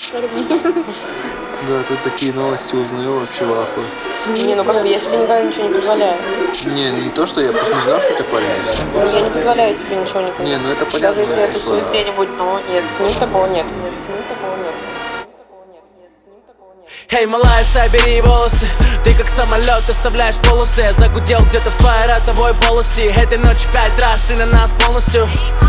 Да, тут такие новости узнаю вообще в ахуе. Не, ну как бы я себе никогда ничего не позволяю. Не то, что я просто не знал, что у тебя парень есть. Ну, я не позволяю себе ничего никогда. Не, ну это понятно. Даже если я тусуюсь где-нибудь, ну нет, с ним такого нет. Нет, с ним такого нет. Эй, малая, собери волосы. Ты как самолет оставляешь полосы. Я загудел где-то в твоей ротовой полости. Этой ночью 5 раз ты на нас полностью.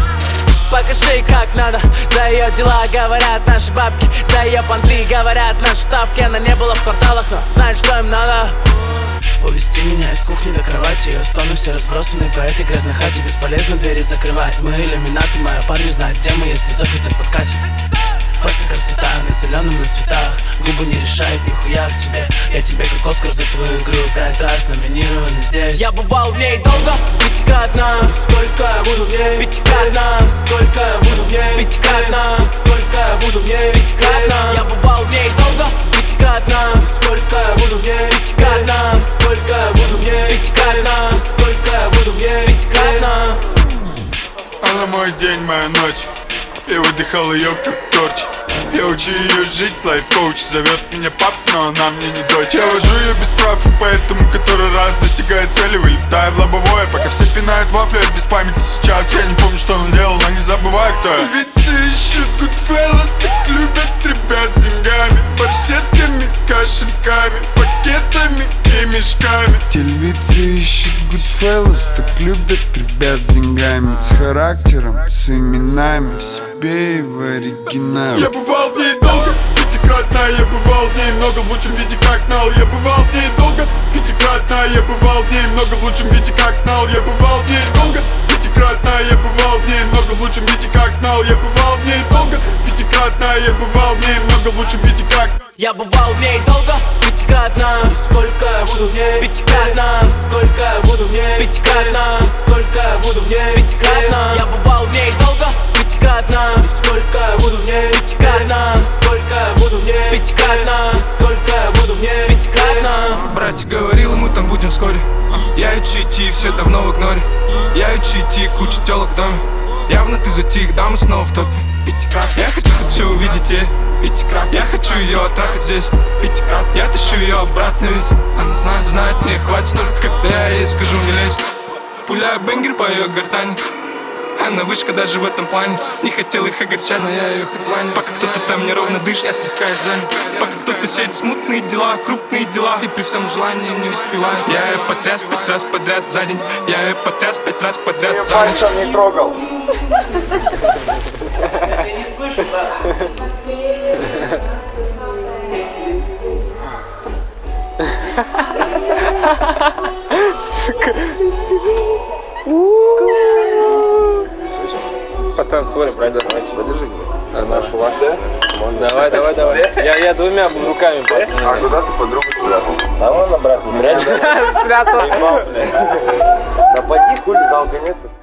Покажи, как надо. За ее дела говорят наши бабки. За ее понты говорят наши ставки. Она не была в кварталах, но знает, что им надо. Увести меня из кухни до кровати. Ее стоны все разбросаны по этой грязной хате. Бесполезно двери закрывать. Мы иллюминаты, мои парни знают, где мы, если захотят подкатить. Просто красота, населенным на цветах. Губы не решают нихуя в тебе. Я тебе как Оскар за твою игру 5 раз номинированный здесь. Я бывал в ней долго, пятикратно. Сколько я буду в ней? Пятикратно. Сколько я буду в ней? Пятикратно. Сколько я буду в ней? Пятикратно. Я бывал в ней долго, пятикратно. Сколько я буду в ней? Пятикратно. Сколько я буду в ней? Пятикратно. Сколько я буду в ней? Пятикратно. Она мой день, моя ночь. Я выдыхал ее как торч. Я учу ее жить, лайф-коуч. Зовет меня пап, но она мне не дочь. Я вожу ее без прав, и поэтому который раз достигает цели, вылетая в лобовое. Пока все пинают вафли, я без памяти сейчас. Я не помню, что он делал, но не забываю, кто я. Ведь ищут Goodfellas, так любят ребят с деньгами, барсетками, кошельками, пакетами и мешками. Тельвицы ищут Goodfellas, так любят ребят с деньгами, с характером, с именами, в себе и в оригинале. Я бывал в ней долго, пятикратно. Я бывал в ней много в лучшем виде, как нал. Я бывал в ней долго, пятикратно. Я бывал в ней много в лучшем виде, как нал. Я бывал в ней долго, пятикратно. Я бывал в ней много в лучшем виде, как нал. Я бывал в ней долго, пятикратно. Я бывал в ней много в лучшем виде, как. Я бывал в ней долго, пятикратно. И сколько я буду в ней? Пятикратно. Сколько я буду в ней? Пятикратно. Сколько я буду в ней? Пятикратно. Я бывал в ней долго, пятикратно. И сколько я буду в ней? Пятикратно. Сколько я буду в ней? Пятикратно. Сколько я буду в ней? Пятикратно. Братик говорил, и мы там будем вскоре. Я учу идти, все давно в игноре. Я учу идти, куча телок в доме. Явно ты затих, да мы снова в топе. Пятикратно. Я хочу тут все увидеть, пятикратно. Я хочу ее оттрахать здесь, пятикратно. Я тащу ее обратно, ведь она знает, мне хватит столько, когда я ей скажу не лезь. Пуляю бенгер по ее гортани. Она вышка даже в этом плане. Не хотел их огорчать, но я ее хедлайнер. Пока кто-то там неровно дышит, я слегка занят. Пока кто-то сеет смутные дела, крупные дела, и при всем желании не успеваю. Я ее потряс 5 раз подряд за день. Я ее потряс 5 раз подряд за ночь. Я не трогал. Пацан, свой, подержи. Нашу вашу. Давай. Я двумя руками, пацан. А куда ты подругу спрятал? А вон обратно. Спрятал. Да поди, хули, залка нет.